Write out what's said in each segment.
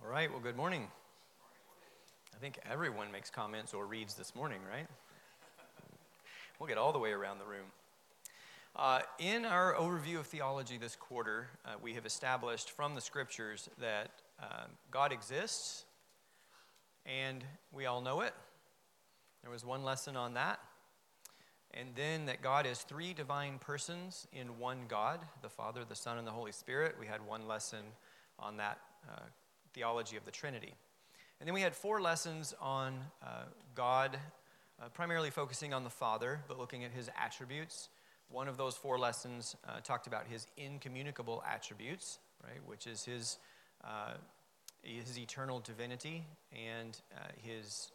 right, well, good morning. I think everyone makes comments or reads this morning, right? We'll get all the way around the room. In our overview of theology this quarter, we have established from the scriptures that God exists, and we all know it. There was one lesson on that. And then that God is three divine persons in one God, the Father, the Son, and the Holy Spirit. We had one lesson on that theology of the Trinity. And then we had 4 lessons on God, primarily focusing on the Father, but looking at his attributes. One of those 4 lessons talked about his incommunicable attributes, right, which is his eternal divinity and his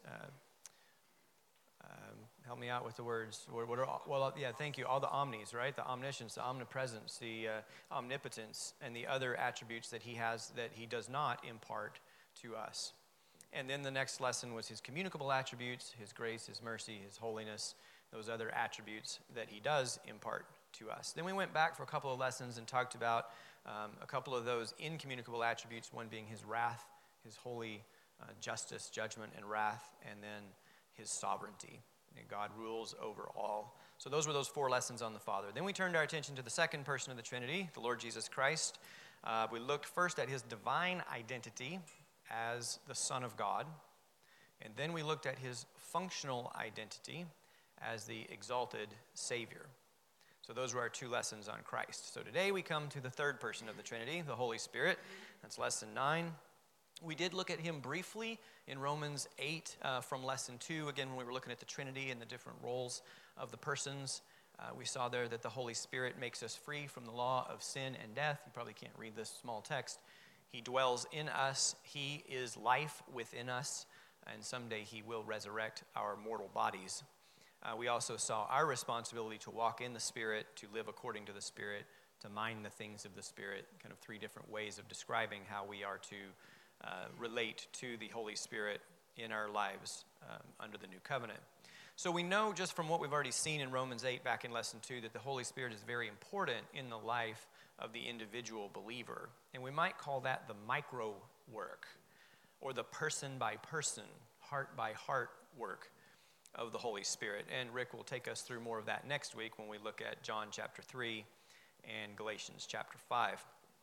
help me out with the words. Thank you. All the omnis, right? The omniscience, the omnipresence, the omnipotence, and the other attributes that he has that he does not impart to us. And then the next lesson was his communicable attributes, his grace, his mercy, his holiness, those other attributes that he does impart to us. Then we went back for a couple of lessons and talked about a couple of those incommunicable attributes, one being his wrath, his holy justice, judgment, and wrath, and then his sovereignty. And God rules over all. So those were those 4 lessons on the Father. Then we turned our attention to the second person of the Trinity, the Lord Jesus Christ. We looked first at his divine identity as the Son of God. And then we looked at his functional identity as the exalted Savior. So those were our 2 lessons on Christ. So today we come to the third person of the Trinity, the Holy Spirit. That's lesson 9. We did look at him briefly in Romans 8 from lesson 2. Again, when we were looking at the Trinity and the different roles of the persons, we saw there that the Holy Spirit makes us free from the law of sin and death. You probably can't read this small text. He dwells in us. He is life within us. And someday he will resurrect our mortal bodies. We also saw our responsibility to walk in the Spirit, to live according to the Spirit, to mind the things of the Spirit, kind of 3 different ways of describing how we are to relate to the Holy Spirit in our lives under the new covenant. So we know just from what we've already seen in Romans 8 back in lesson 2 that the Holy Spirit is very important in the life of the individual believer. And we might call that the micro work or the person by person, heart by heart work of the Holy Spirit. And Rick will take us through more of that next week when we look at John chapter 3 and Galatians chapter 5.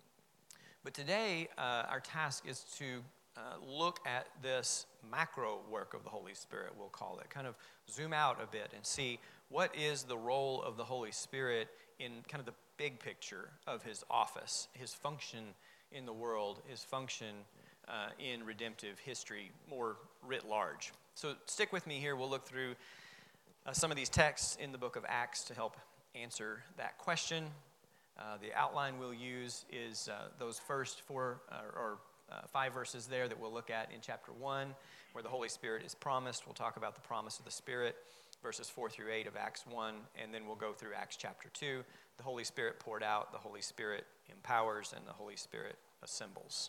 But today, our task is to look at this macro work of the Holy Spirit, we'll call it. Kind of zoom out a bit and see what is the role of the Holy Spirit in kind of the big picture of his office, his function in the world, his function in redemptive history, more writ large. So stick with me here. We'll look through some of these texts in the book of Acts to help answer that question. The outline we'll use is those first 5 verses there that we'll look at in chapter 1, where the Holy Spirit is promised. We'll talk about the promise of the Spirit, verses 4 through 8 of Acts 1, and then we'll go through Acts chapter 2. The Holy Spirit poured out, the Holy Spirit empowers, and the Holy Spirit assembles.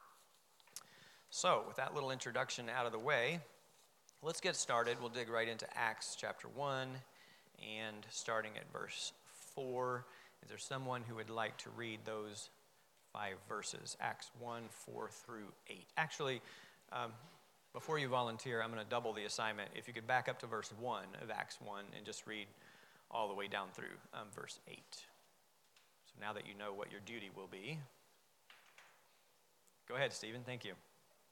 So, with that little introduction out of the way, let's get started. We'll dig right into Acts chapter 1, and starting at verse 4. Is there someone who would like to read those 5 verses? Acts 1, 4 through 8. Actually, before you volunteer, I'm going to double the assignment. If you could back up to verse 1 of Acts 1 and just read all the way down through verse 8. So now that you know what your duty will be. Go ahead, Stephen. Thank you.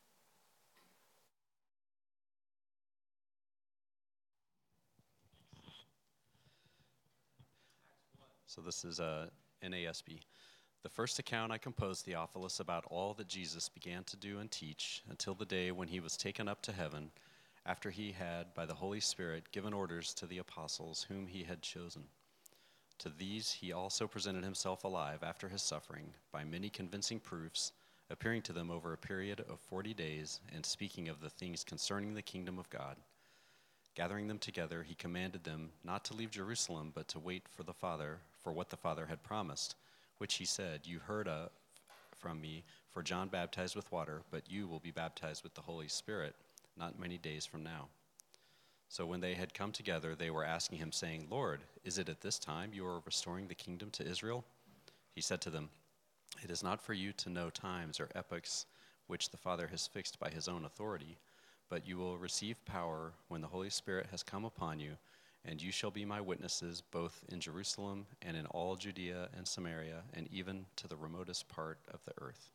So this is NASB. The first account I composed, Theophilus, about all that Jesus began to do and teach until the day when he was taken up to heaven, after he had, by the Holy Spirit, given orders to the apostles whom he had chosen. To these he also presented himself alive after his suffering, by many convincing proofs, appearing to them over a period of 40 days, and speaking of the things concerning the kingdom of God. Gathering them together, he commanded them not to leave Jerusalem, but to wait for the Father, for what the Father had promised, which he said, "You heard from me, for John baptized with water, but you will be baptized with the Holy Spirit not many days from now." So when they had come together, they were asking him, saying, "Lord, is it at this time you are restoring the kingdom to Israel?" He said to them, "It is not for you to know times or epochs which the Father has fixed by his own authority, but you will receive power when the Holy Spirit has come upon you, and you shall be my witnesses both in Jerusalem and in all Judea and Samaria, and even to the remotest part of the earth.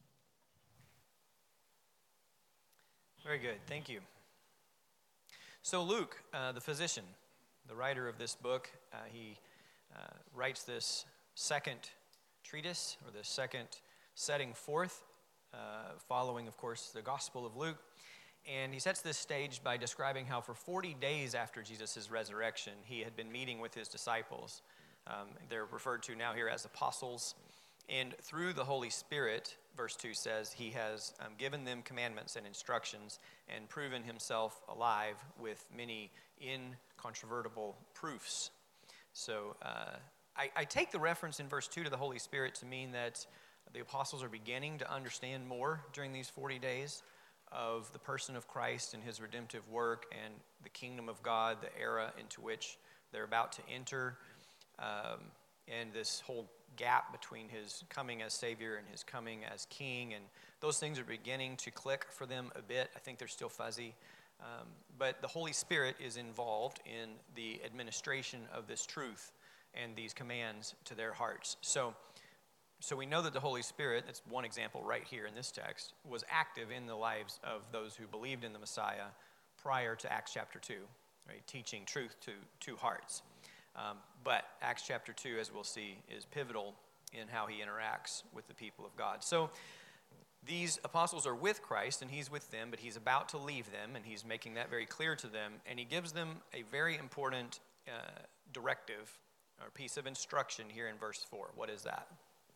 Very good. Thank you. So Luke, the physician, the writer of this book, he writes this second treatise, or this second setting forth, following, of course, the Gospel of Luke. And he sets this stage by describing how for 40 days after Jesus' resurrection, he had been meeting with his disciples. They're referred to now here as apostles. And through the Holy Spirit, verse 2 says, he has given them commandments and instructions and proven himself alive with many incontrovertible proofs. So I take the reference in verse 2 to the Holy Spirit to mean that the apostles are beginning to understand more during these 40 days of the person of Christ and his redemptive work and the kingdom of God, the era into which they're about to enter, and this whole gap between his coming as Savior and his coming as King, and those things are beginning to click for them a bit. I think they're still fuzzy, but the Holy Spirit is involved in the administration of this truth and these commands to their hearts. So we know that the Holy Spirit, that's one example right here in this text, was active in the lives of those who believed in the Messiah prior to Acts chapter 2, right? Teaching truth to hearts. But Acts chapter 2, as we'll see, is pivotal in how he interacts with the people of God. So these apostles are with Christ, and he's with them, but he's about to leave them, and he's making that very clear to them, and he gives them a very important directive or piece of instruction here in verse 4. What is that?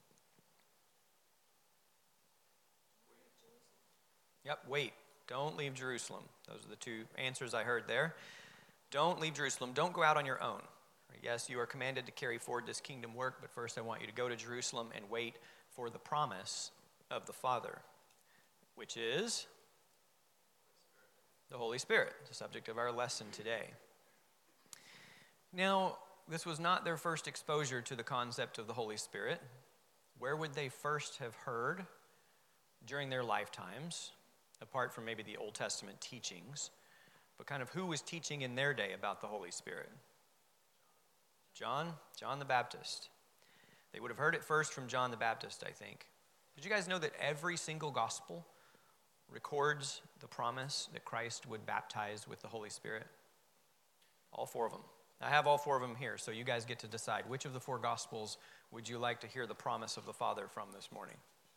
Yep, wait. Don't leave Jerusalem. Those are the two answers I heard there. Don't leave Jerusalem. Don't go out on your own. Yes, you are commanded to carry forward this kingdom work, but first I want you to go to Jerusalem and wait for the promise of the Father, which is the Holy Spirit, the subject of our lesson today. Now, this was not their first exposure to the concept of the Holy Spirit. Where would they first have heard during their lifetimes, apart from maybe the Old Testament teachings, but kind of who was teaching in their day about the Holy Spirit? John the Baptist. They would have heard it first from John the Baptist, I think. Did you guys know that every single gospel records the promise that Christ would baptize with the Holy Spirit? All four of them. I have all four of them here, so you guys get to decide which of the four gospels would you like to hear the promise of the Father from this morning?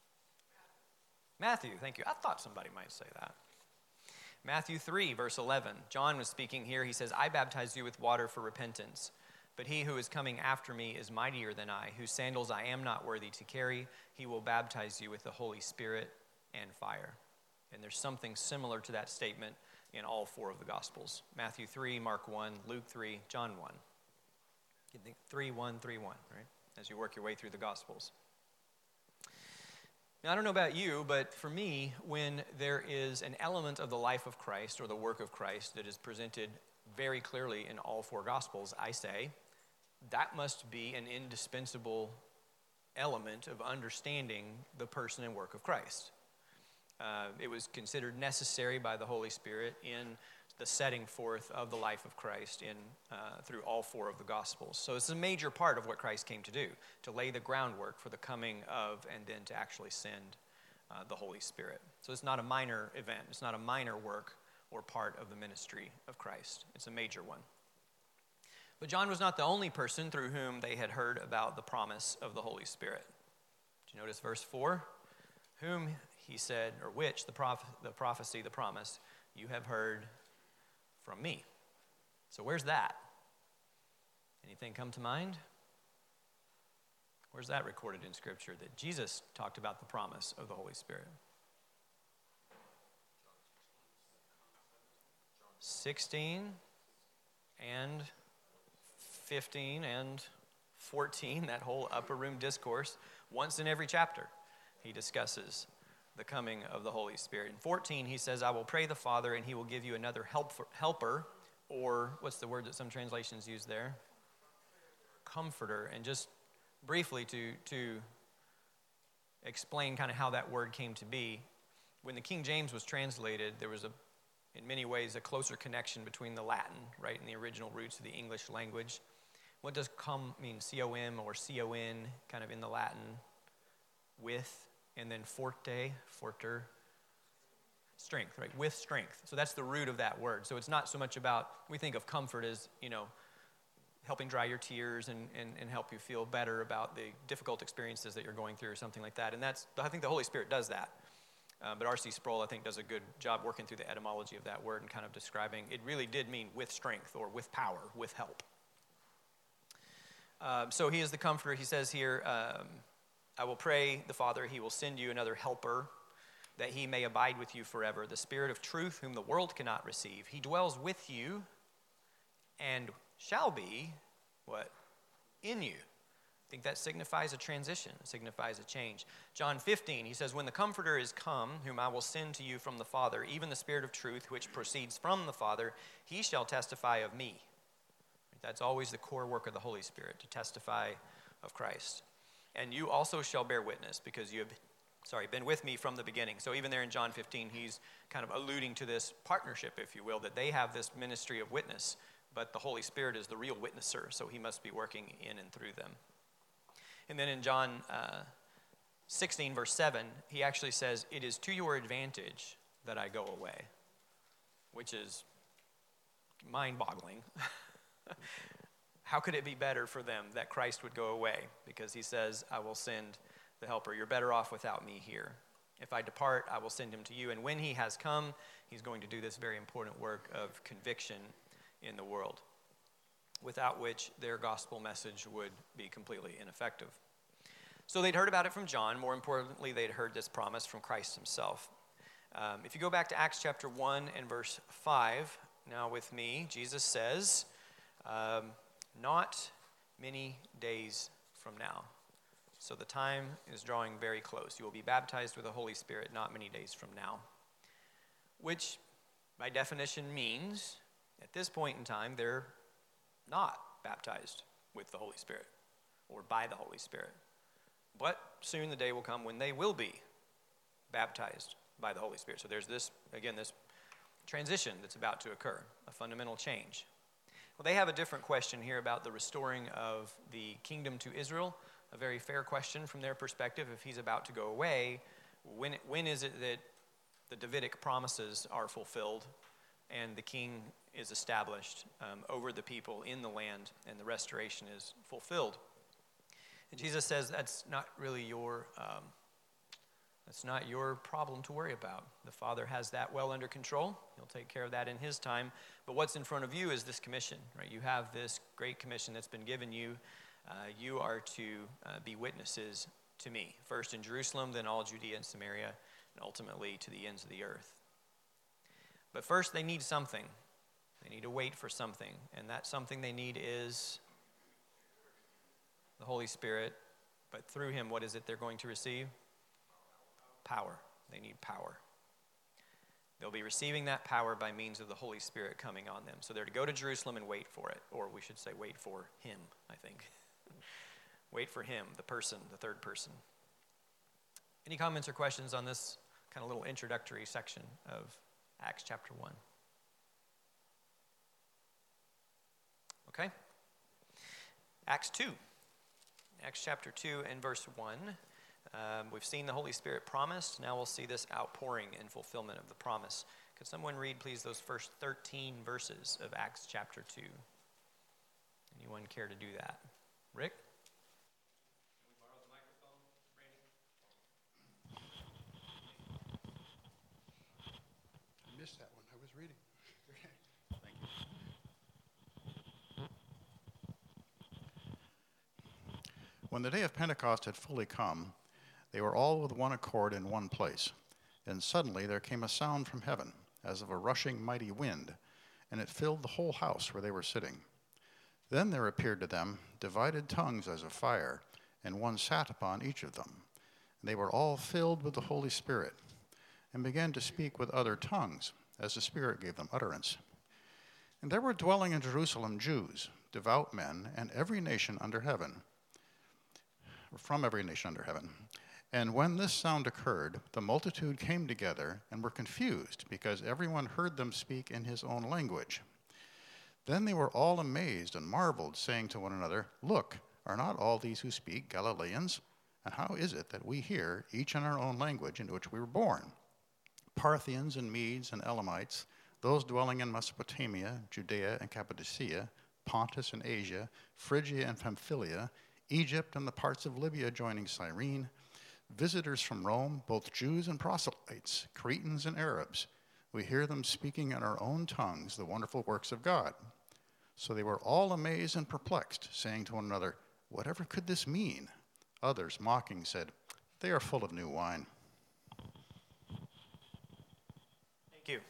Matthew, thank you. I thought somebody might say that. Matthew 3, verse 11. John was speaking here. He says, I baptize you with water for repentance, but he who is coming after me is mightier than I, whose sandals I am not worthy to carry. He will baptize you with the Holy Spirit and fire. And there's something similar to that statement in all four of the Gospels. Matthew 3, Mark 1, Luke 3, John 1. You think 3, 1, 3, 1, right? As you work your way through the Gospels. Now, I don't know about you, but for me, when there is an element of the life of Christ or the work of Christ that is presented very clearly in all four Gospels, I say that must be an indispensable element of understanding the person and work of Christ. It was considered necessary by the Holy Spirit in the setting forth of the life of Christ through all four of the Gospels. So it's a major part of what Christ came to do, to lay the groundwork for the coming of and then to actually send the Holy Spirit. So it's not a minor event. It's not a minor work or part of the ministry of Christ. It's a major one. But John was not the only person through whom they had heard about the promise of the Holy Spirit. Did you notice verse 4? Whom, he said, or which, the prophecy, the promise, you have heard from me. So where's that? Anything come to mind? Where's that recorded in Scripture that Jesus talked about the promise of the Holy Spirit? 16 and 15 and 14, that whole upper room discourse, once in every chapter, he discusses the coming of the Holy Spirit. In 14, he says, I will pray the Father, and he will give you another helper, or what's the word that some translations use there? Comforter. And just briefly to explain kind of how that word came to be, when the King James was translated, there was in many ways, a closer connection between the Latin, right, and the original roots of the English language. What does cum mean? C-O-M or C-O-N, kind of in the Latin, with, and then forte, forter, strength, right, with strength. So that's the root of that word. So it's not so much about, we think of comfort as, helping dry your tears and help you feel better about the difficult experiences that you're going through or something like that. And I think the Holy Spirit does that. But R.C. Sproul, I think, does a good job working through the etymology of that word and kind of describing it really did mean with strength or with power, with help. So he is the comforter. He says here, I will pray the Father, he will send you another helper that he may abide with you forever, the Spirit of truth whom the world cannot receive. He dwells with you and shall be, what? In you. I think that signifies a transition, signifies a change. John 15, he says, when the Comforter is come, whom I will send to you from the Father, even the Spirit of truth, which proceeds from the Father, he shall testify of me. That's always the core work of the Holy Spirit, to testify of Christ. And you also shall bear witness, because you have been with me from the beginning. So even there in John 15, he's kind of alluding to this partnership, if you will, that they have this ministry of witness, but the Holy Spirit is the real witnesser, so he must be working in and through them. And then in John 16, verse 7, he actually says, it is to your advantage that I go away, which is mind-boggling. How could it be better for them that Christ would go away? Because he says, I will send the helper. You're better off without me here. If I depart, I will send him to you. And when he has come, he's going to do this very important work of conviction in the world, without which their gospel message would be completely ineffective. So they'd heard about it from John. More importantly, they'd heard this promise from Christ himself. If you go back to Acts chapter 1 and verse 5, now with me, Jesus says, not many days from now. So the time is drawing very close. You will be baptized with the Holy Spirit not many days from now, which by definition means at this point in time they're not baptized with the Holy Spirit or by the Holy Spirit. But soon the day will come when they will be baptized by the Holy Spirit. So there's this transition that's about to occur, a fundamental change. Well, they have a different question here about the restoring of the kingdom to Israel, a very fair question from their perspective. If he's about to go away, when is it that the Davidic promises are fulfilled and the king is established over the people in the land and the restoration is fulfilled? And Jesus says that's not really that's not your problem to worry about. The Father has that well under control. He'll take care of that in his time. But what's in front of you is this commission, right? You have this great commission that's been given you. You are to be witnesses to me, first in Jerusalem, then all Judea and Samaria, and ultimately to the ends of the earth. But first they need something. They need to wait for something. And that something they need is the Holy Spirit. But through him, what is it they're going to receive? Power. They need power. They'll be receiving that power by means of the Holy Spirit coming on them. So they're to go to Jerusalem and wait for it. Or we should say wait for him, I think. Wait for him, the person, the third person. Any comments or questions on this kind of little introductory section of Acts chapter 1? Okay. Acts 2. Acts chapter 2 and verse 1. We've seen the Holy Spirit promised. Now we'll see this outpouring and fulfillment of the promise. Could someone read, please, those first 13 verses of Acts chapter 2? Anyone care to do that? Rick? Can we borrow the microphone, Brandy? I missed that one. I was reading. Thank you. When the day of Pentecost had fully come, they were all with one accord in one place. Then suddenly there came a sound from heaven, as of a rushing mighty wind, and it filled the whole house where they were sitting. Then there appeared to them divided tongues as of fire, and one sat upon each of them. And they were all filled with the Holy Spirit, and began to speak with other tongues, as the Spirit gave them utterance. And there were dwelling in Jerusalem Jews, devout men, and every nation under heaven, from every nation under heaven. And when this sound occurred, the multitude came together and were confused, because everyone heard them speak in his own language. Then they were all amazed and marveled, saying to one another, "Look, are not all these who speak Galileans? And how is it that we hear, each in our own language in which we were born? Parthians and Medes and Elamites, those dwelling in Mesopotamia, Judea and Cappadocia, Pontus and Asia, Phrygia and Pamphylia, Egypt and the parts of Libya adjoining Cyrene, visitors from Rome, both Jews and proselytes, Cretans and Arabs. We hear them speaking in our own tongues the wonderful works of God." So they were all amazed and perplexed, saying to one another, "Whatever could this mean?" Others, mocking, said, "They are full of new wine." Thank you.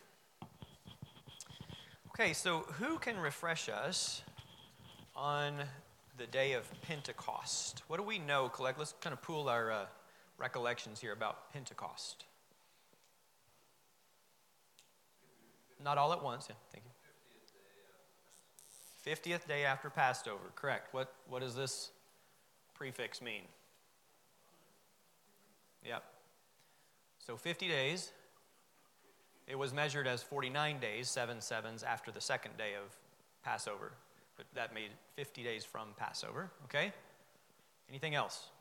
Okay, so who can refresh us on the day of Pentecost? What do we know? Let's kind of pool our recollections here about Pentecost. Not all at once. Yeah, thank you. 50th day after Passover, correct. What does this prefix mean? Yep. So 50 days. It was measured as 49 days, 7 sevens, after the second day of Passover. But that made 50 days from Passover, okay? Anything else?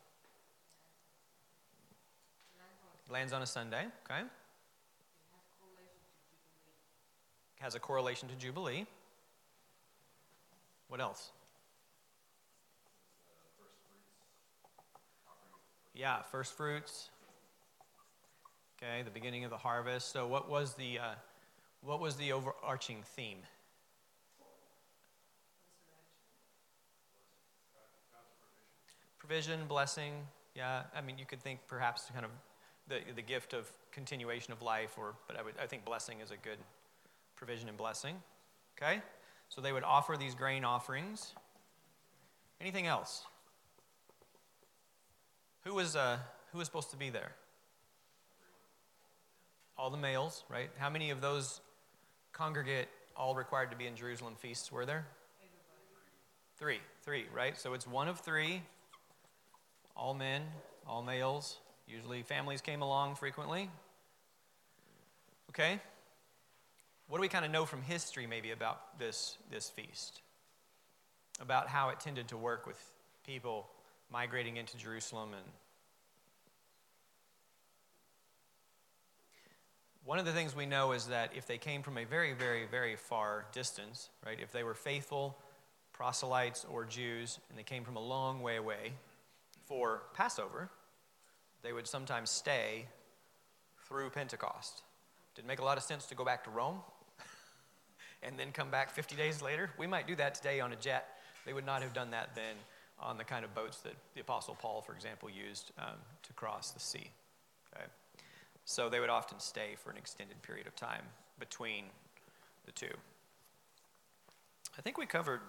Lands on a Sunday, okay? Has a correlation to Jubilee. What else? Yeah, first fruits. Okay, the beginning of the harvest. So what was the overarching theme? Provision, blessing. Yeah, I mean, you could think perhaps kind of the gift of continuation of life, but I think blessing is a good provision and blessing. Okay, so they would offer these grain offerings. Anything else? Who was supposed to be there? All the males, right? How many of those congregate all required to be in Jerusalem feasts were there? Three, right? So it's one of three. All men, all males. Usually families came along frequently. Okay. What do we kind of know from history maybe about this feast? About how it tended to work with people migrating into Jerusalem. And one of the things we know is that if they came from a very, very, very far distance, right, if they were faithful proselytes or Jews and they came from a long way away for Passover, they would sometimes stay through Pentecost. Didn't make a lot of sense to go back to Rome and then come back 50 days later. We might do that today on a jet. They would not have done that then on the kind of boats that the Apostle Paul, for example, used to cross the sea. Okay? So they would often stay for an extended period of time between the two. I think we covered,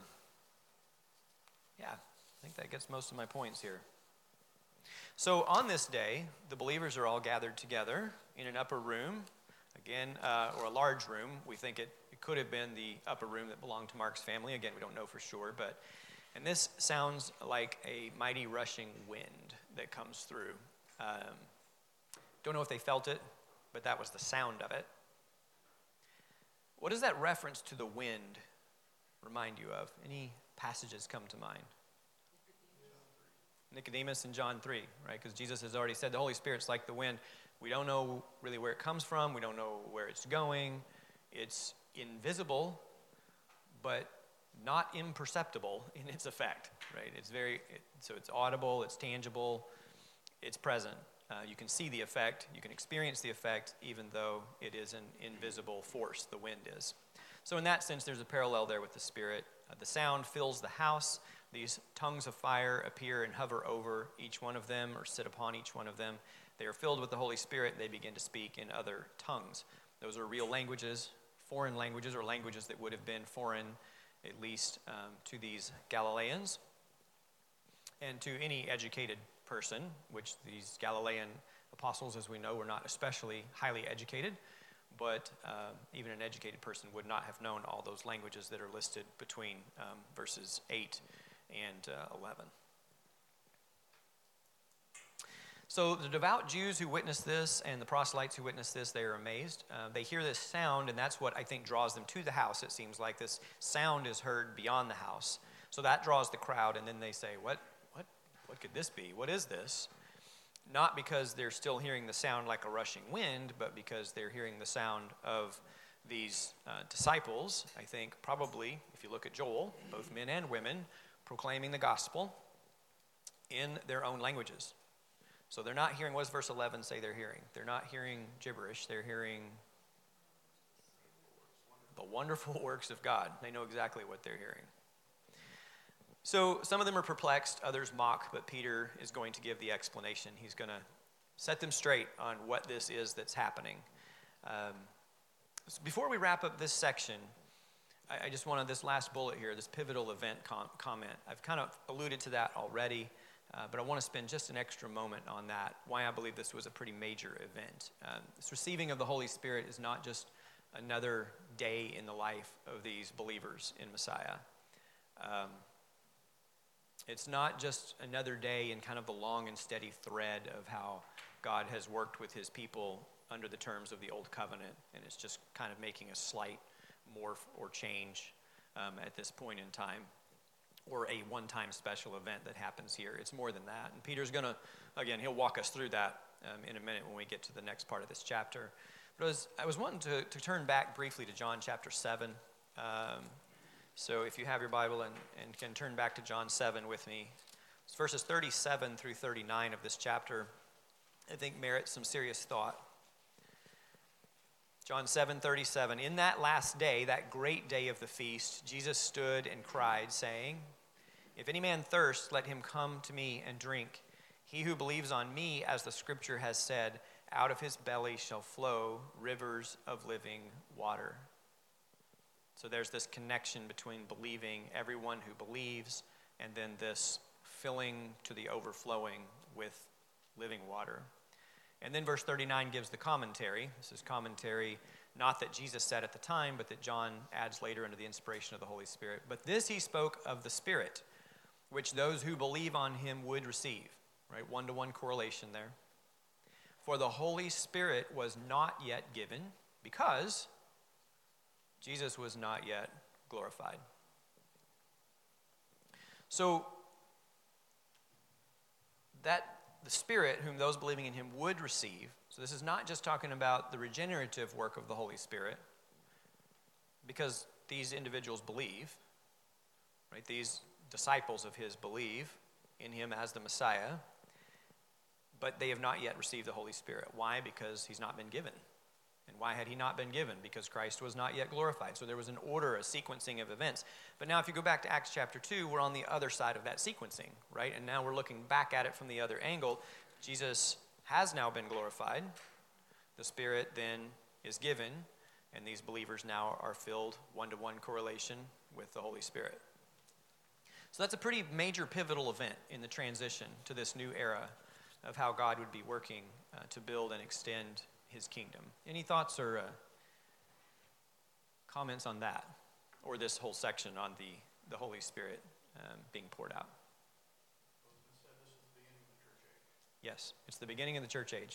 I think that gets most of my points here. So on this day, the believers are all gathered together in an upper room, again, or a large room. We think it could have been the upper room that belonged to Mark's family. Again, we don't know for sure, and this sounds like a mighty rushing wind that comes through. Don't know if they felt it, but that was the sound of it. What does that reference to the wind remind you of? Any passages come to mind? Nicodemus in John 3, right? Because Jesus has already said the Holy Spirit's like the wind. We don't know really where it comes from. We don't know where it's going. It's invisible, but not imperceptible in its effect, right? So it's audible, it's tangible, it's present. You can see the effect, you can experience the effect, even though it is an invisible force, the wind is. So in that sense, there's a parallel there with the Spirit. The sound fills the house. These tongues of fire appear and hover over each one of them or sit upon each one of them. They are filled with the Holy Spirit. They begin to speak in other tongues. Those are real languages, foreign languages, or languages that would have been foreign, at least to these Galileans and to any educated person, which these Galilean apostles, as we know, were not especially highly educated, but even an educated person would not have known all those languages that are listed between verses 8 and 11. So the devout Jews who witnessed this and the proselytes who witnessed this, they are amazed. They hear this sound, and that's what I think draws them to the house. It seems like this sound is heard beyond the house. So that draws the crowd, and then they say, what could this be? What is this? Not because they're still hearing the sound like a rushing wind, but because they're hearing the sound of these disciples, I think probably, if you look at Joel, both men and women, proclaiming the gospel in their own languages. So they're not hearing, what does verse 11 say they're hearing? They're not hearing gibberish, they're hearing the wonderful works of God. They know exactly what they're hearing. So some of them are perplexed, others mock, but Peter is going to give the explanation. He's going to set them straight on what this is that's happening. Before we wrap up this section, I just wanted this last bullet here, this pivotal event comment. I've kind of alluded to that already, but I want to spend just an extra moment on that, why I believe this was a pretty major event. This receiving of the Holy Spirit is not just another day in the life of these believers in Messiah. It's not just another day in kind of the long and steady thread of how God has worked with his people under the terms of the Old Covenant, and it's just kind of making a slight morph or change at this point in time, or a one-time special event that happens here. It's more than that. And Peter's going to, again, he'll walk us through that in a minute when we get to the next part of this chapter. But I was wanting to turn back briefly to John chapter 7. So if you have your Bible and can turn back to John 7 with me, it's verses 37 through 39 of this chapter, I think merits some serious thought. John 7:37, in that last day, that great day of the feast, Jesus stood and cried, saying, if any man thirst, let him come to me and drink. He who believes on me, as the scripture has said, out of his belly shall flow rivers of living water. So there's this connection between believing, everyone who believes, and then this filling to the overflowing with living water. And then verse 39 gives the commentary. This is commentary not that Jesus said at the time, but that John adds later under the inspiration of the Holy Spirit. But this he spoke of the Spirit, which those who believe on him would receive. Right? One-to-one correlation there. For the Holy Spirit was not yet given because Jesus was not yet glorified. So that the Spirit whom those believing in him would receive. So this is not just talking about the regenerative work of the Holy Spirit, because these individuals believe, right? These disciples of his believe in him as the Messiah, but they have not yet received the Holy Spirit. Why? Because he's not been given. And why had he not been given? Because Christ was not yet glorified. So there was an order, a sequencing of events. But now if you go back to Acts chapter 2, we're on the other side of that sequencing, right? And now we're looking back at it from the other angle. Jesus has now been glorified. The Spirit then is given, and these believers now are filled one-to-one correlation with the Holy Spirit. So that's a pretty major pivotal event in the transition to this new era of how God would be working to build and extend his kingdom. Any thoughts or comments on that, or this whole section on the Holy Spirit being poured out? Yes, it's the beginning of the church age.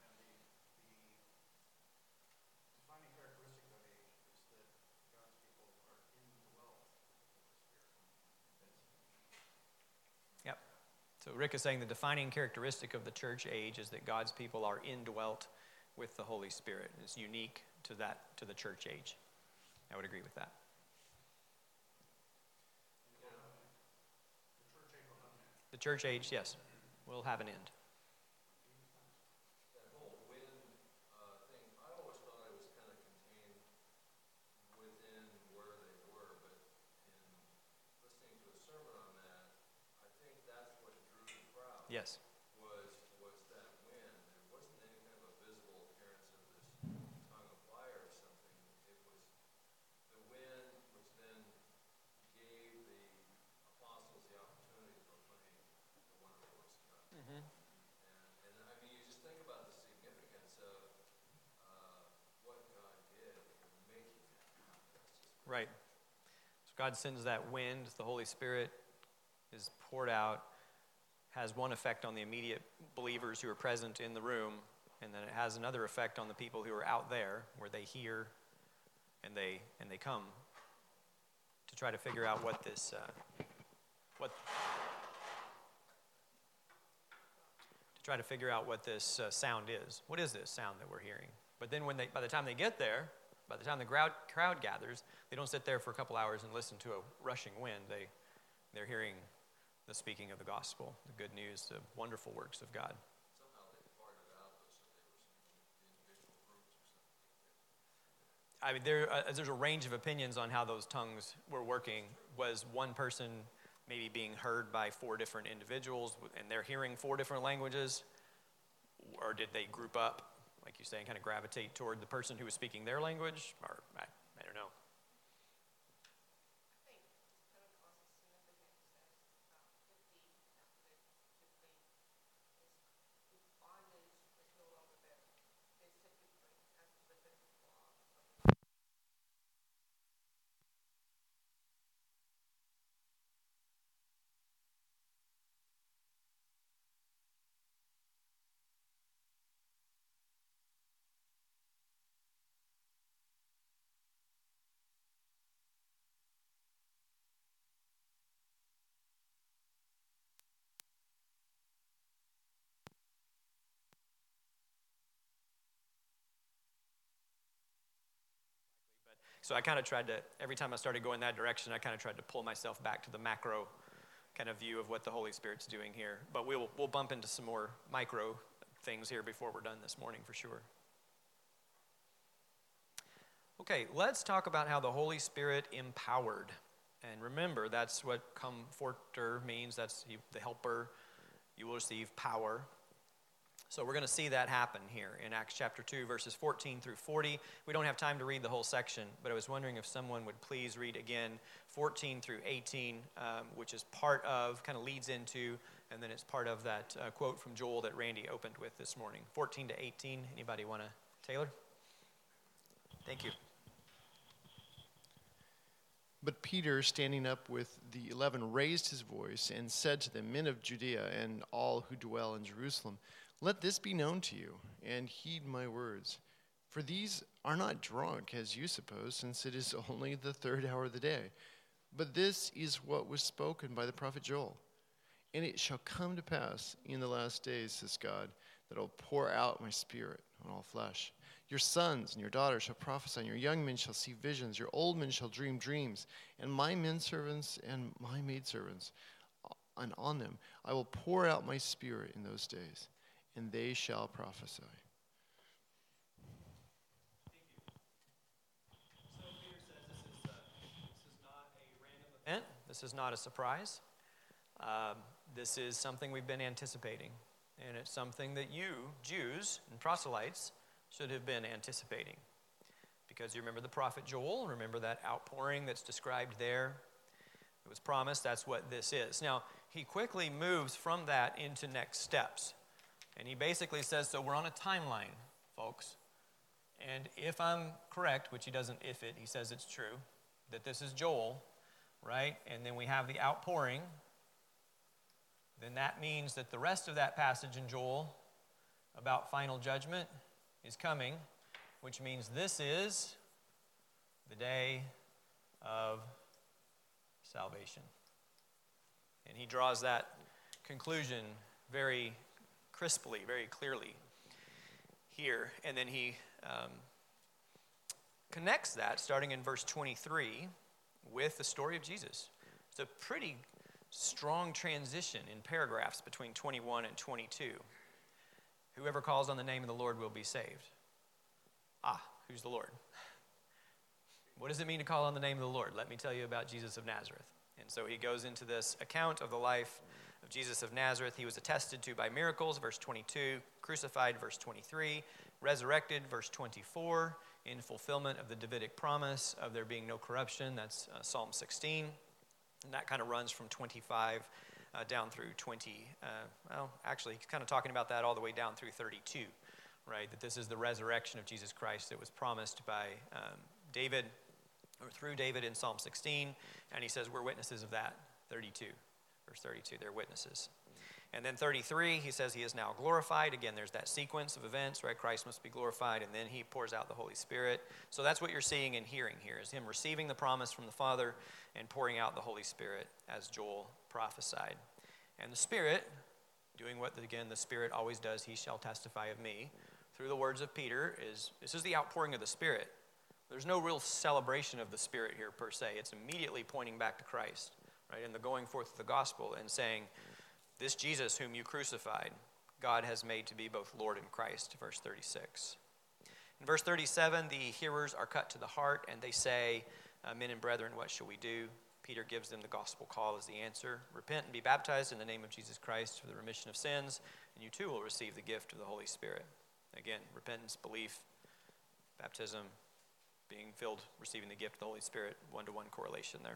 Yep. So Rick is saying the defining characteristic of the church age is that God's people are indwelt with the Holy Spirit. It's unique to the church age. I would agree with that. The church age, yes, will have an end. That whole wind thing, I always thought it was kind of contained within where they were, but in listening to a sermon on that, I think that's what drew the crowd. Yes. Was that wind. There wasn't any kind of a visible appearance of this tongue of fire or something. It was the wind, which then gave the apostles the opportunity to proclaim the wonderful works of God. Mm-hmm. And I mean, you just think about the significance of what God did in making that happen. Right. So God sends that wind, the Holy Spirit is poured out, has one effect on the immediate believers who are present in the room, and then it has another effect on the people who are out there, where they hear and they come to try to figure out what this sound is. What is this sound that we're hearing? But then by the time they get there, by the time the crowd gathers, they don't sit there for a couple hours and listen to a rushing wind. They're hearing the speaking of the gospel, the good news, the wonderful works of God. Somehow they parted out, though, so they were speaking in individual groups or something. I mean, there's a range of opinions on how those tongues were working. Was one person maybe being heard by 4 different individuals, and they're hearing 4 different languages? Or did they group up, like you say, and kind of gravitate toward the person who was speaking their language? Or I don't know. So I kind of tried to, every time I started going that direction, I kind of tried to pull myself back to the macro kind of view of what the Holy Spirit's doing here. But we'll bump into some more micro things here before we're done this morning for sure. Okay, let's talk about how the Holy Spirit empowered. And remember, that's what comforter means. That's the helper. You will receive power. So we're going to see that happen here in Acts chapter 2, verses 14 through 40. We don't have time to read the whole section, but I was wondering if someone would please read again 14 through 18, which is part of, kind of leads into, and then it's part of that quote from Joel that Randy opened with this morning. 14 to 18. Anybody want to? Taylor? Thank you. But Peter, standing up with the 11, raised his voice and said to them, Men of Judea and all who dwell in Jerusalem, let this be known to you, and heed my words. For these are not drunk, as you suppose, since it is only the 3rd hour of the day. But this is what was spoken by the prophet Joel. And it shall come to pass in the last days, says God, that I will pour out my spirit on all flesh. Your sons and your daughters shall prophesy, and your young men shall see visions, your old men shall dream dreams, and my menservants and my maidservants, and on them I will pour out my spirit in those days, and they shall prophesy. Thank you. So Peter says this is not a random event. This is not a surprise. This is something we've been anticipating. And it's something that you, Jews and proselytes, should have been anticipating. Because you remember the prophet Joel, remember that outpouring that's described there. It was promised, that's what this is. Now, he quickly moves from that into next steps. And he basically says, so we're on a timeline, folks. And if I'm correct, which he doesn't if it, he says it's true, that this is Joel, right? And then we have the outpouring. Then that means that the rest of that passage in Joel about final judgment is coming, which means this is the day of salvation. And he draws that conclusion very crisply, very clearly here. And then he connects that, starting in verse 23, with the story of Jesus. It's a pretty strong transition in paragraphs between 21 and 22. Whoever calls on the name of the Lord will be saved. Who's the Lord? What does it mean to call on the name of the Lord? Let me tell you about Jesus of Nazareth. And so he goes into this account of the life of Jesus of Nazareth. He was attested to by miracles, verse 22, crucified, verse 23, resurrected, verse 24, in fulfillment of the Davidic promise of there being no corruption. That's Psalm 16. And that kind of runs from 25 down through 20. Actually, he's kind of talking about that all the way down through 32, right? That this is the resurrection of Jesus Christ that was promised by David, or through David in Psalm 16. And he says we're witnesses of that, 32, verse 32, they're witnesses. And then 33, he says he is now glorified. Again, there's that sequence of events, right? Christ must be glorified, and then he pours out the Holy Spirit. So that's what you're seeing and hearing here, is him receiving the promise from the Father and pouring out the Holy Spirit as Joel prophesied. And the Spirit, doing what, again, the Spirit always does, he shall testify of me, through the words of Peter, this is the outpouring of the Spirit. There's no real celebration of the Spirit here per se. It's immediately pointing back to Christ, right? And the going forth of the gospel and saying, this Jesus whom you crucified, God has made to be both Lord and Christ, verse 36. In verse 37, the hearers are cut to the heart, and they say, men and brethren, what shall we do? Peter gives them the gospel call as the answer. Repent and be baptized in the name of Jesus Christ for the remission of sins, and you too will receive the gift of the Holy Spirit. Again, repentance, belief, baptism, being filled, receiving the gift of the Holy Spirit, one-to-one correlation there.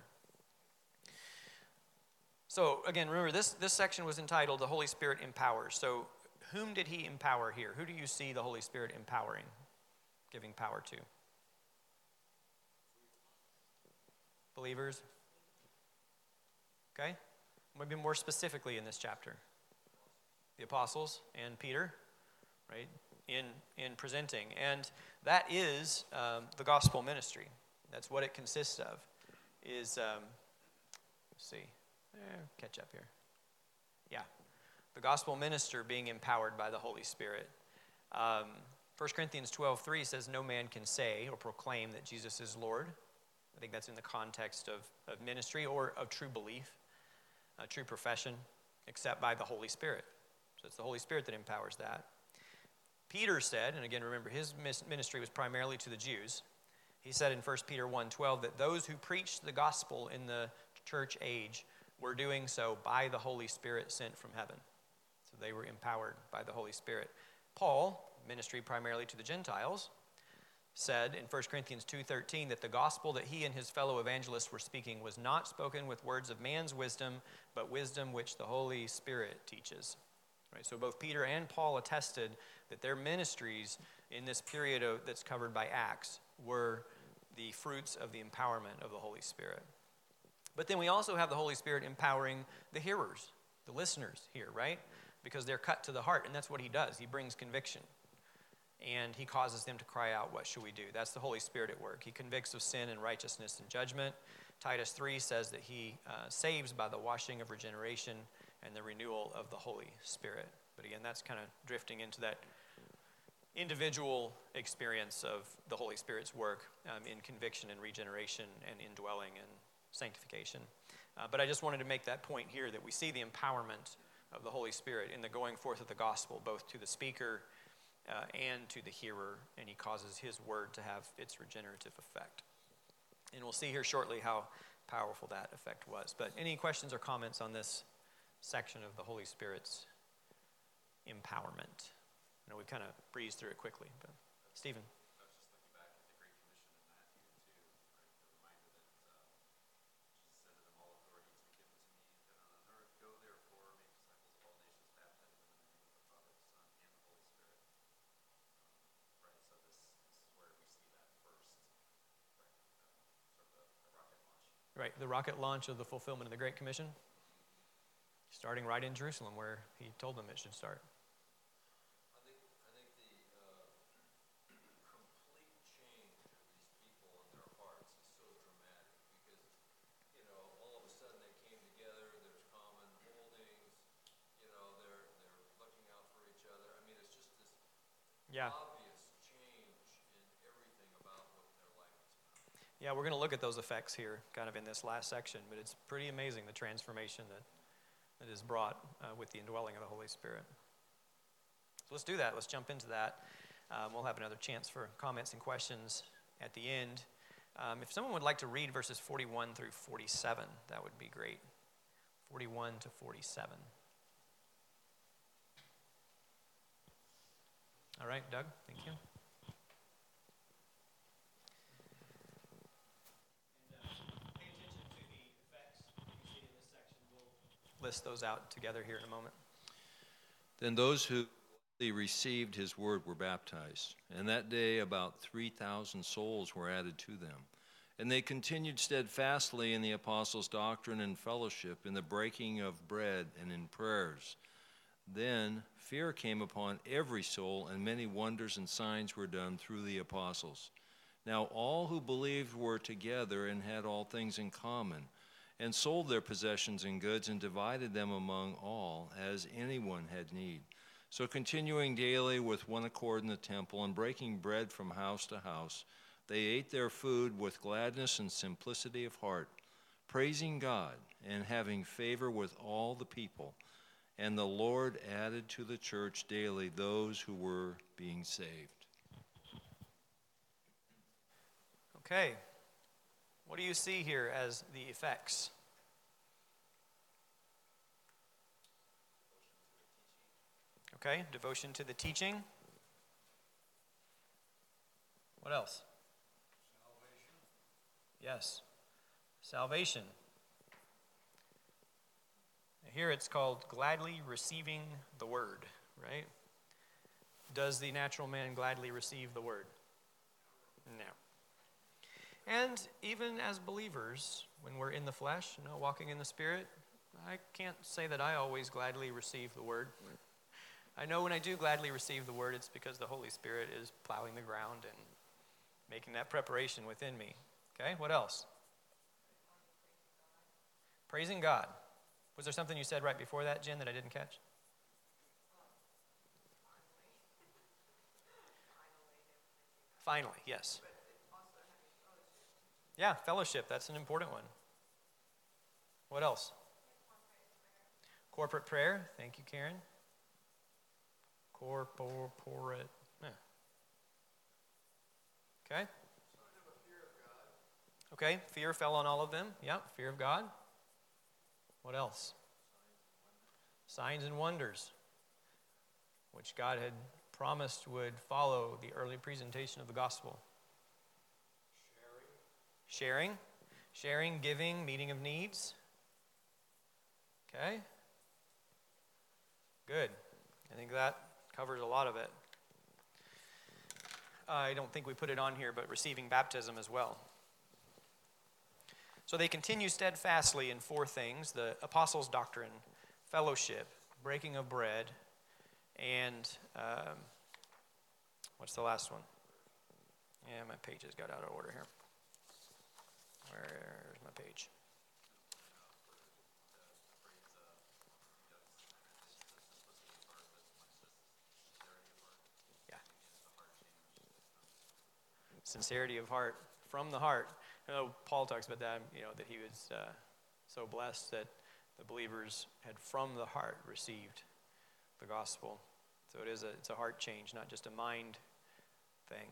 So, again, remember, this section was entitled, The Holy Spirit Empowers. So, whom did he empower here? Who do you see the Holy Spirit empowering, giving power to? Believers? Okay? Maybe more specifically in this chapter. The apostles and Peter, right, in presenting. And that is the gospel ministry. That's what it consists of, is, let's see. Catch up here. Yeah. The gospel minister being empowered by the Holy Spirit. 1 Corinthians 12:3 says, no man can say or proclaim that Jesus is Lord. I think that's in the context of ministry or of true belief, true profession, except by the Holy Spirit. So it's the Holy Spirit that empowers that. Peter said, and again, remember, his ministry was primarily to the Jews. He said in 1 Peter 1:12 that those who preached the gospel in the church age were doing so by the Holy Spirit sent from heaven. So they were empowered by the Holy Spirit. Paul, ministry primarily to the Gentiles, said in 1 Corinthians 2:13 that the gospel that he and his fellow evangelists were speaking was not spoken with words of man's wisdom, but wisdom which the Holy Spirit teaches. Right? So both Peter and Paul attested that their ministries in this period that's covered by Acts were the fruits of the empowerment of the Holy Spirit. But then we also have the Holy Spirit empowering the hearers, the listeners here, right? Because they're cut to the heart, and that's what he does. He brings conviction, and he causes them to cry out, what should we do? That's the Holy Spirit at work. He convicts of sin and righteousness and judgment. Titus 3 says that he saves by the washing of regeneration and the renewal of the Holy Spirit. But again, that's kind of drifting into that individual experience of the Holy Spirit's work in conviction and regeneration and indwelling and sanctification. But I just wanted to make that point here that we see the empowerment of the Holy Spirit in the going forth of the gospel, both to the speaker and to the hearer, and he causes his word to have its regenerative effect. And we'll see here shortly how powerful that effect was. But any questions or comments on this section of the Holy Spirit's empowerment? I know we kind of breezed through it quickly, but Stephen. Right, the rocket launch of the fulfillment of the Great Commission, starting right in Jerusalem where he told them it should start. I think the complete change of these people and their hearts is so dramatic because, all of a sudden they came together, there's common holdings, they're looking out for each other. I mean, it's just this obvious change in everything about what their life is about. Yeah, we're going to look at those effects here kind of in this last section, but it's pretty amazing the transformation that is brought with the indwelling of the Holy Spirit. So let's do that. Let's jump into that. We'll have another chance for comments and questions at the end. If someone would like to read verses 41 through 47, that would be great. 41 to 47. All right, Doug, thank you. List those out together here in a moment. Then those who received his word were baptized, and that day about 3,000 souls were added to them. And they continued steadfastly in the apostles' doctrine and fellowship, in the breaking of bread and in prayers. Then fear came upon every soul, and many wonders and signs were done through the apostles. Now all who believed were together and had all things in common, and sold their possessions and goods and divided them among all, as anyone had need. So continuing daily with one accord in the temple and breaking bread from house to house, they ate their food with gladness and simplicity of heart, praising God and having favor with all the people. And the Lord added to the church daily those who were being saved. Okay, what do you see here as the effects? Okay, devotion to the teaching. What else? Yes, salvation. Here it's called gladly receiving the word, right? Does the natural man gladly receive the word? No. And even as believers, when we're in the flesh, walking in the Spirit, I can't say that I always gladly receive the word. I know when I do gladly receive the word, it's because the Holy Spirit is plowing the ground and making that preparation within me. Okay, what else? Praising God. Was there something you said right before that, Jen, that I didn't catch? Finally, yes. Yeah, fellowship, that's an important one. What else? Corporate prayer. Thank you, Karen. Corporate. Yeah. Okay. Okay, fear fell on all of them. Yep, fear of God. What else? Signs and wonders, which God had promised would follow the early presentation of the gospel. Sharing, giving, meeting of needs. Okay. Good. I think that covers a lot of it. I don't think we put it on here, but receiving baptism as well. So they continue steadfastly in four things: the apostles' doctrine, fellowship, breaking of bread, and what's the last one? Yeah, my pages got out of order here. Where's my page? Yeah. Sincerity of heart, from the heart. I know Paul talks about that, that he was so blessed that the believers had from the heart received the gospel. So it's a heart change, not just a mind thing.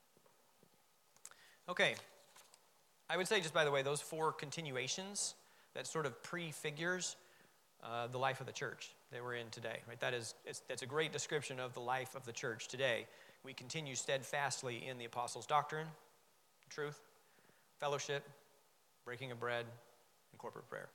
Okay. I would say, just by the way, those four continuations, that sort of prefigures the life of the church that we're in today. Right? That's a great description of the life of the church today. We continue steadfastly in the apostles' doctrine, truth, fellowship, breaking of bread, and corporate prayer.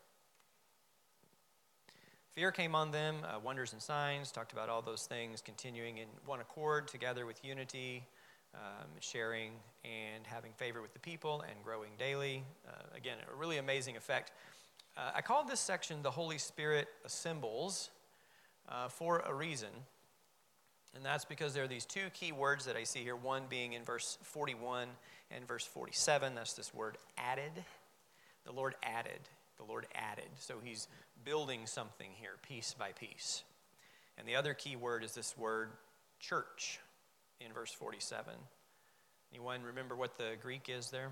Fear came on them, wonders and signs, talked about all those things, continuing in one accord, together with unity, sharing and having favor with the people and growing daily. Again, a really amazing effect. I called this section "The Holy Spirit Assembles" for a reason, and that's because there are these two key words that I see here, one being in verse 41 and verse 47. That's this word added. The Lord added. The Lord added. So he's building something here, piece by piece. And the other key word is this word church in verse 47. Anyone remember what the Greek is there?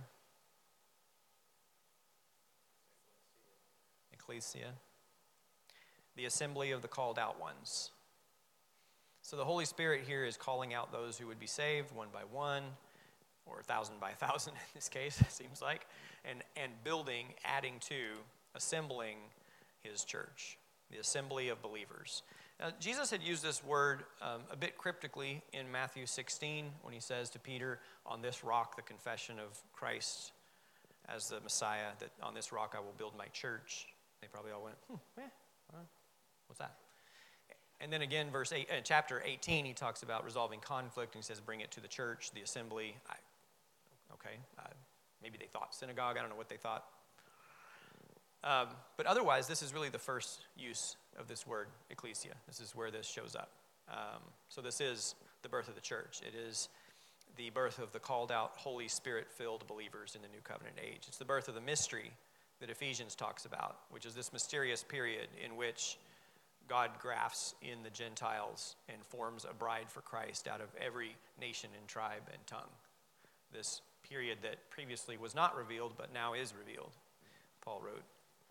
Ecclesia. The assembly of the called out ones. So the Holy Spirit here is calling out those who would be saved one by one, or 1,000 by 1,000 in this case, it seems like, and building, adding to, assembling his church, the assembly of believers. Now, Jesus had used this word a bit cryptically in Matthew 16 when he says to Peter, "On this rock, the confession of Christ as the Messiah, that on this rock I will build my church." They probably all went, what's that? And then again, chapter 18, he talks about resolving conflict, and he says, bring it to the church, the assembly. Maybe they thought synagogue. I don't know what they thought. But otherwise, this is really the first use of this word, ecclesia. This is where this shows up. So this is the birth of the church. It is the birth of the called out, Holy Spirit-filled believers in the New Covenant age. It's the birth of the mystery that Ephesians talks about, which is this mysterious period in which God grafts in the Gentiles and forms a bride for Christ out of every nation and tribe and tongue. This period that previously was not revealed, but now is revealed, Paul wrote.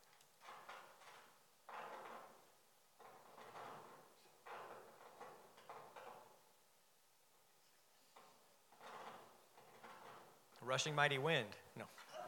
A rushing mighty wind. No.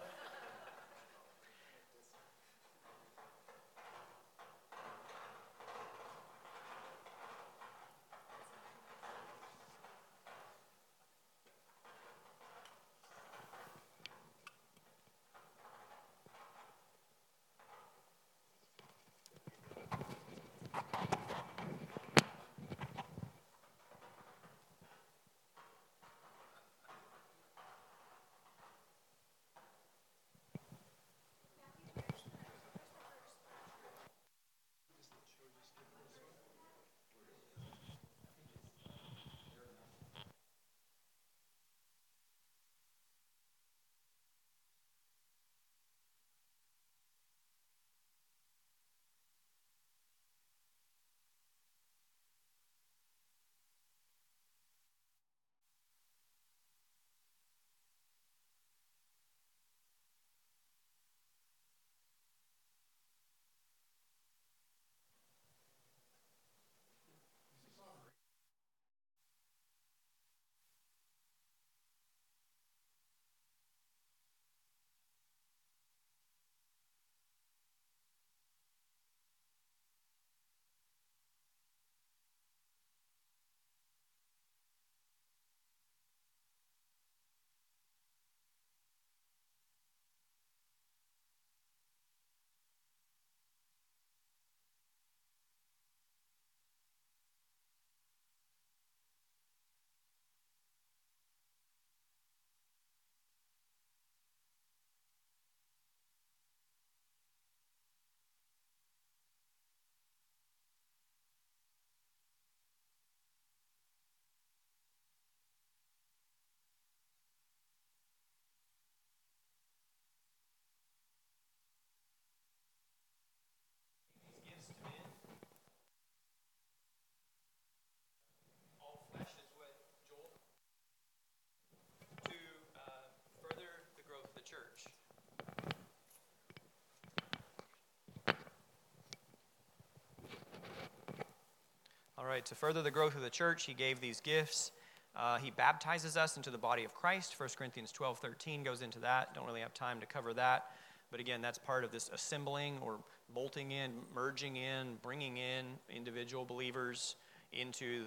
All right, to further the growth of the church, he gave these gifts. He baptizes us into the body of Christ. 1 Corinthians 12:13 goes into that. Don't really have time to cover that. But again, that's part of this assembling or bolting in, merging in, bringing in individual believers into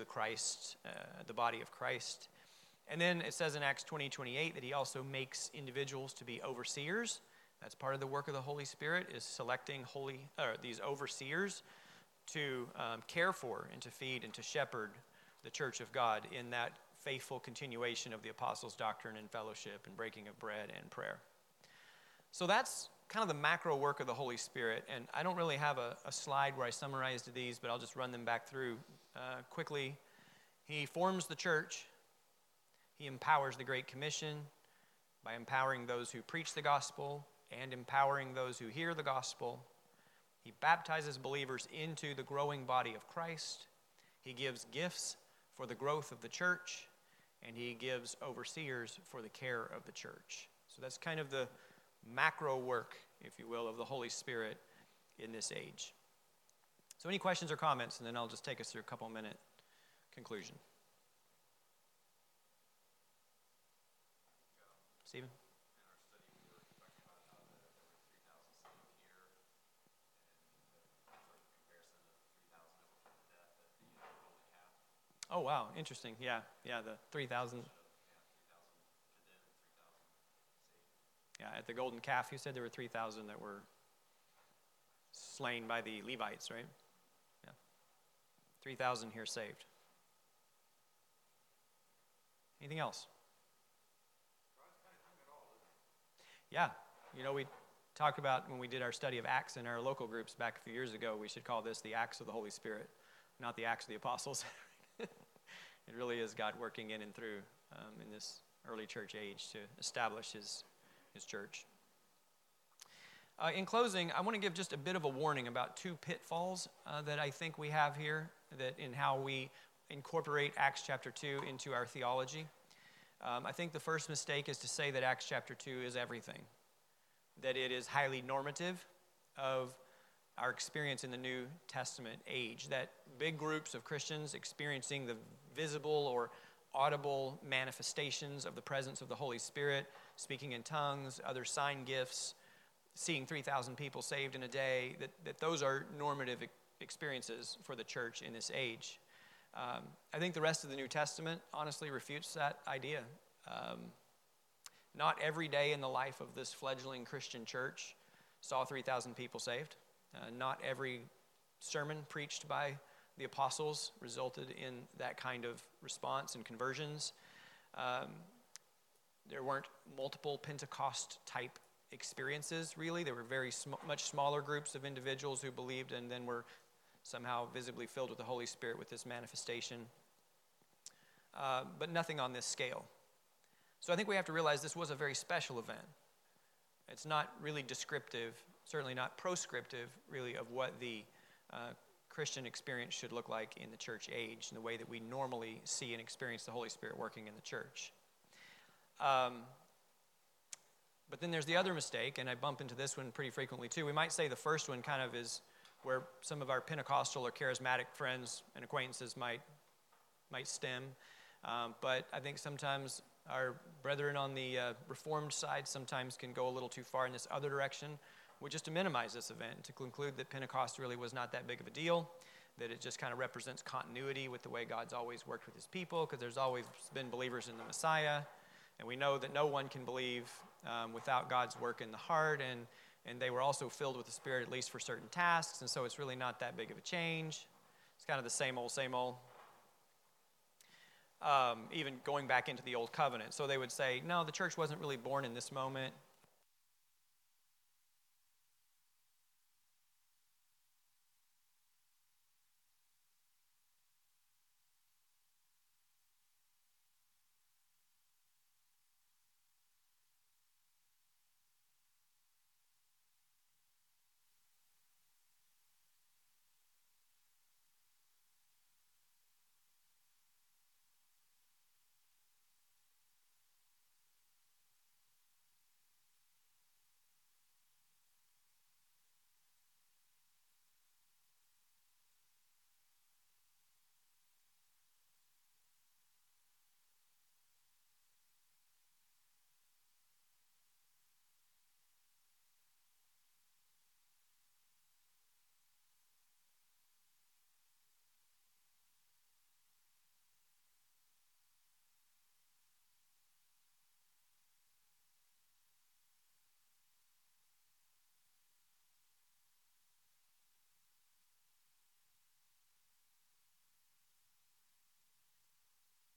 the body of Christ. And then it says in Acts 20:28 that he also makes individuals to be overseers. That's part of the work of the Holy Spirit, is selecting these overseers to care for and to feed and to shepherd the church of God in that faithful continuation of the apostles' doctrine and fellowship and breaking of bread and prayer. So that's kind of the macro work of the Holy Spirit. And I don't really have a slide where I summarized these, but I'll just run them back through quickly. He forms the church. He empowers the Great Commission by empowering those who preach the gospel and empowering those who hear the gospel. He baptizes believers into the growing body of Christ. He gives gifts for the growth of the church, and he gives overseers for the care of the church. So that's kind of the macro work, if you will, of the Holy Spirit in this age. So any questions or comments, and then I'll just take us through a couple-minute conclusion. Stephen? Oh, wow, interesting. Yeah, the 3,000. Yeah, at the golden calf, you said there were 3,000 that were slain by the Levites, right? Yeah. 3,000 here saved. Anything else? Yeah, talked about when we did our study of Acts in our local groups back a few years ago, we should call this the Acts of the Holy Spirit, not the Acts of the Apostles. It really is God working in and through in this early church age to establish his church. In closing, I want to give just a bit of a warning about two pitfalls that I think we have here that in how we incorporate Acts chapter 2 into our theology. I think the first mistake is to say that Acts chapter 2 is everything, that it is highly normative of our experience in the New Testament age, that big groups of Christians experiencing the visible or audible manifestations of the presence of the Holy Spirit, speaking in tongues, other sign gifts, seeing 3,000 people saved in a day, that those are normative experiences for the church in this age. I think the rest of the New Testament honestly refutes that idea. Not every day in the life of this fledgling Christian church saw 3,000 people saved. Not every sermon preached by the apostles resulted in that kind of response and conversions. There weren't multiple Pentecost-type experiences, really. There were very much smaller groups of individuals who believed and then were somehow visibly filled with the Holy Spirit with this manifestation. But nothing on this scale. So I think we have to realize this was a very special event. It's not really descriptive, certainly not proscriptive, really, of what the Christian experience should look like in the church age, in the way that we normally see and experience the Holy Spirit working in the church. But then there's the other mistake, and I bump into this one pretty frequently too. We might say the first one kind of is where some of our Pentecostal or charismatic friends and acquaintances might stem. But I think sometimes our brethren on the Reformed side sometimes can go a little too far in this other direction, which is to minimize this event, to conclude that Pentecost really was not that big of a deal, that it just kind of represents continuity with the way God's always worked with his people, because there's always been believers in the Messiah, and we know that no one can believe without God's work in the heart, and they were also filled with the Spirit, at least for certain tasks, and so it's really not that big of a change. It's kind of the same old, same old. Even going back into the Old Covenant. So they would say, no, the church wasn't really born in this moment.